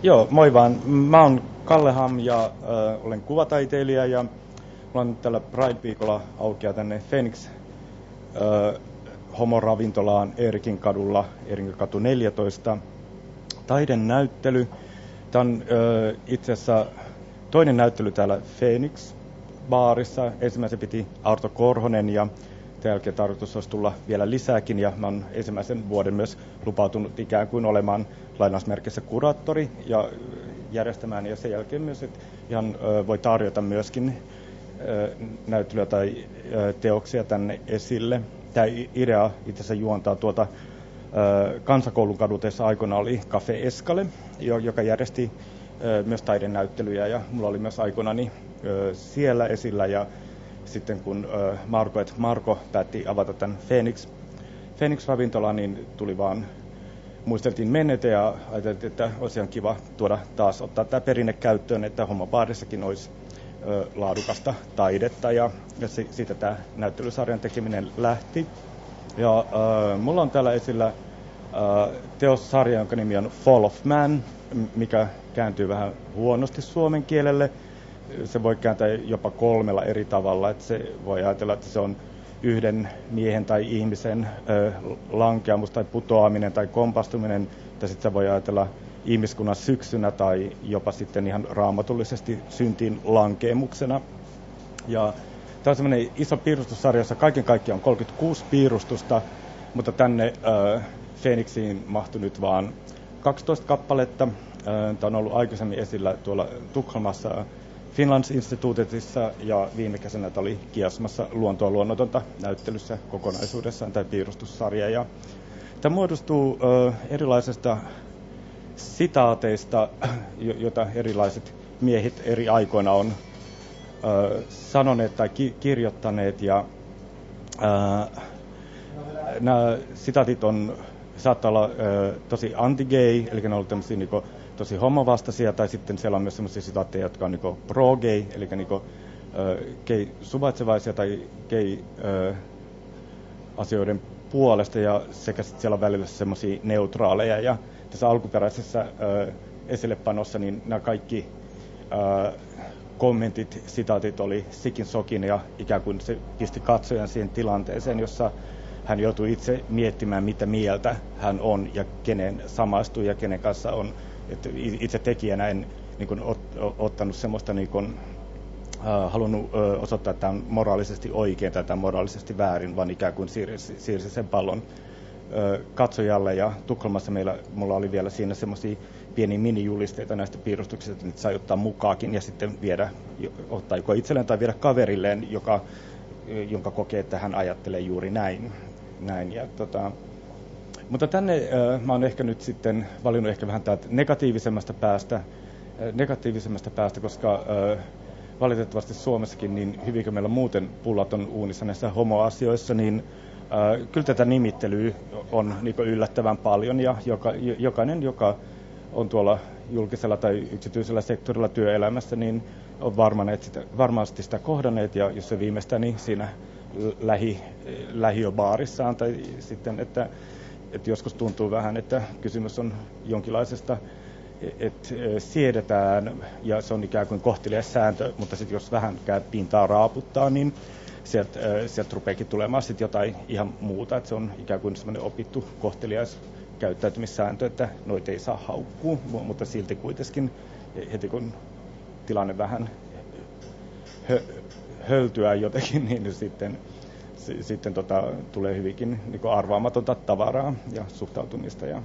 Joo, moi vaan. Mä oon Kalle Ham ja olen kuvataiteilija ja mulla on tällä Pride-viikolla auki tänne Phoenix homoravintolaan Eerikin kadulla, Eerikin katu 14, taidenäyttely. Tämä on itse asiassa toinen näyttely täällä Phoenix-baarissa. Ensimmäisen piti Arto Korhonen ja tämän jälkeen tarkoitus olisi tulla vielä lisääkin. Ja mä oon ensimmäisen vuoden myös lupautunut ikään kuin olemaan lainausmerkissä kuraattori ja järjestämään. Ja sen jälkeen myös, että ihan voi tarjota myöskin näyttelyä tai teoksia tänne esille. Tämä idea itse asiassa juontaa tuolta Kansakoulun kadulta, jossa aikoina oli Cafe Escale, joka järjesti myös taidenäyttelyjä, ja mulla oli myös aikoinani siellä esillä, ja sitten kun Marko päätti avata tämän Phoenix-ravintolan, niin tuli vaan, muisteltiin menneitä ja ajateltiin, että olisi ihan kiva tuoda taas ottaa tämä perinne käyttöön, että hommobaarissakin olisi laadukasta taidetta, ja siitä tämä näyttelysarjan tekeminen lähti. Ja mulla on täällä esillä teossarja, jonka nimi on Fall of Man, mikä kääntyy vähän huonosti suomen kielelle. Se voi kääntää jopa 3 eri tavalla. Että se voi ajatella, että se on yhden miehen tai ihmisen lankeamus tai putoaminen tai kompastuminen. Tai sitten se voi ajatella ihmiskunnan syksynä tai jopa sitten ihan raamatullisesti syntiin lankeemuksena. Ja tämä on semmoinen iso piirustussarja, jossa kaiken kaikkiaan on 36 piirustusta, mutta tänne Phoenixiin mahtui nyt vaan 12 kappaletta. Tämä on ollut aikaisemmin esillä tuolla Tukholmassa Finlandsinstituutissa ja viime kesänä tämä oli Kiasmassa luontoa luonnotonta näyttelyssä kokonaisuudessaan tämä piirustussarja. Ja tämä muodostuu erilaisista sitaateista, joita erilaiset miehet eri aikoina on sanoneet tai kirjoittaneet. Ja nämä sitaatit saattaa olla tosi anti-gay, eli ne on ollut tämmöisiä niinku tosi homovastaisia, tai sitten siellä on myös sellaisia sitaatteja, jotka on niinku pro-gay, eli niinku gay-suvaitsevaisia tai gay-asioiden puolesta, ja sekä sitten siellä on välillä semmoisia neutraaleja. Ja tässä alkuperäisessä esillepanossa niin nämä kaikki kommentit, sitaatit oli sikin sokin, ja ikään kuin se pisti katsojan siihen tilanteeseen, jossa hän joutui itse miettimään, mitä mieltä hän on ja kenen samaistuu ja kenen kanssa on. Että itse tekijänä en niin kuin, ottanut semmoista, niin kuin, halunnut osoittaa, että tämä on moraalisesti oikein tai tämä on moraalisesti väärin, vaan ikään kuin siirsi sen pallon katsojalle. Ja Tukholmassa mulla oli vielä siinä semmoisia pieniä minijulisteita näistä piirustuksista, että niitä sai ottaa mukaakin ja sitten ottaa joko itselleen tai viedä kaverilleen, jonka kokee, että hän ajattelee juuri näin. Ja, mutta tänne mä oon ehkä nyt sitten valinnut ehkä vähän täältä negatiivisemmasta päästä, koska valitettavasti Suomessakin niin hyvinkö meillä muuten pullat on uunissa näissä homoasioissa, niin kyllä tätä nimittelyä on niin yllättävän paljon, ja jokainen, joka on tuolla julkisella tai yksityisellä sektorilla työelämässä, niin on varmasti sitä kohdanneet, ja jos se viimeistään niin siinä lähiöbaarissaan, tai sitten, että joskus tuntuu vähän, että kysymys on jonkinlaisesta, että siedetään, ja se on ikään kuin kohtelias sääntö, mutta sitten jos vähän pintaa raaputtaa, niin sieltä rupeakin tulemaan sitten jotain ihan muuta, että se on ikään kuin semmoinen opittu kohtelias käyttäytymissääntö, että noita ei saa haukkua, mutta silti kuitenkin heti kun tilanne vähän höltyää jotenkin, niin sitten tulee hyvinkin niin kuin arvaamatonta tavaraa ja suhtautumista, ja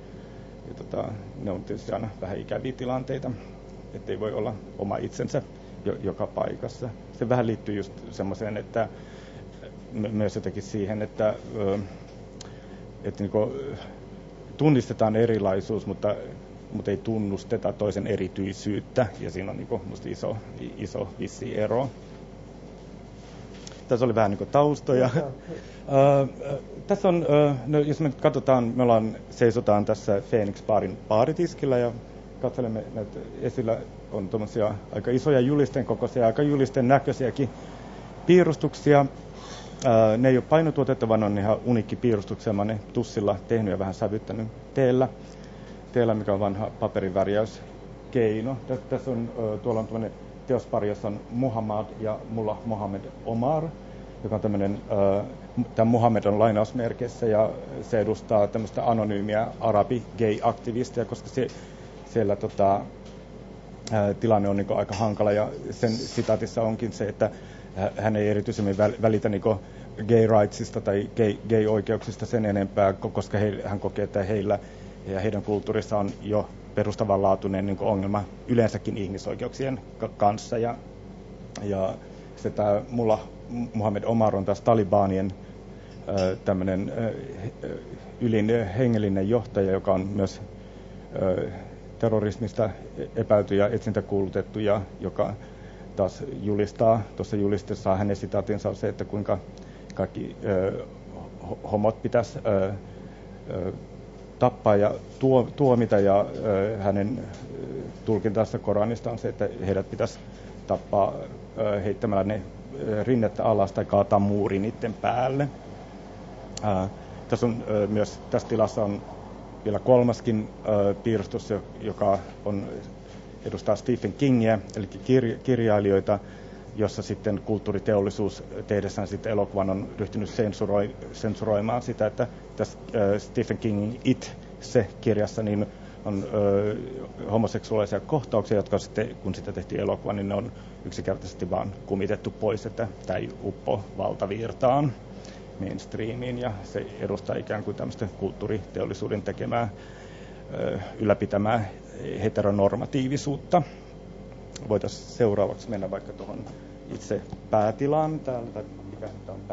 ne on tietysti aina vähän ikäviä tilanteita, ettei voi olla oma itsensä joka paikassa. Se vähän liittyy just semmoiseen, että myös jotenkin siihen, että niin kuin tunnistetaan erilaisuus, mutta ei tunnusteta toisen erityisyyttä, ja siinä on niin kuin musta iso vissi ero. Tässä oli vähän niin kuin taustoja. Tässä on, no jos me nyt katsotaan, seisotaan tässä Phoenix-baarin baaritiskillä ja katselemme näitä esillä on tuommoisia aika isoja julisten kokoisia, aika julisten näköisiäkin piirustuksia. Ne ei ole painotuotetta, vaan on ihan uniikki piirustuksia. Mä oon ne tussilla tehnyt ja vähän sävyttänyt teellä. teillä, mikä on vanha paperin värjäyskeino. Tässä on, tuolla on tämmöinen teospari, jossa on Muhammad ja Mullah Mohammed Omar, joka on tämmöinen, tämä Muhammed on lainausmerkeissä ja se edustaa tämmöistä anonyymiä arabi-gay-aktivistia, koska siellä tilanne on niin aika hankala ja sen sitaatissa onkin se, että hän ei erityisemmin välitä niin gay rightsista tai gay-oikeuksista sen enempää, koska hän kokee, että heillä ja heidän kulttuurissa on jo perustavanlaatuinen niin ongelma yleensäkin ihmisoikeuksien kanssa. Ja se tämä Mullah Mohammed Omar on taas Talibanien tämmöinen ylin hengellinen johtaja, joka on myös terrorismista epäilty ja etsintäkuulutettu ja joka taas julistaa, tuossa julisteessaan hänen sitaatinsa on se, että kuinka kaikki homot pitäisi tappaa ja tuomita ja hänen tulkintansa Koranista on se, että heidät pitäisi tappaa heittämällä ne rinnettä alas tai kaataa muuri niiden päälle. Tässä on myös tässä tilassa on vielä kolmaskin piirustus, joka edustaa Stephen Kingiä, eli kirjailijoita, jossa sitten kulttuuriteollisuus tehdessään sitten elokuvan on ryhtynyt sensuroimaan sitä, että tässä Stephen Kingin se-kirjassa niin on homoseksuaalisia kohtauksia, jotka sitten, kun sitä tehtiin elokuva, niin ne on yksinkertaisesti vaan kumitettu pois, että tämä ei uppo valtavirtaan mainstreamiin, ja se edustaa ikään kuin tämmöistä kulttuuriteollisuuden tekemää ylläpitämää heteronormatiivisuutta. Voitaisiin seuraavaksi mennä vaikka tuohon itse päätilaan täältä, mikä tämä on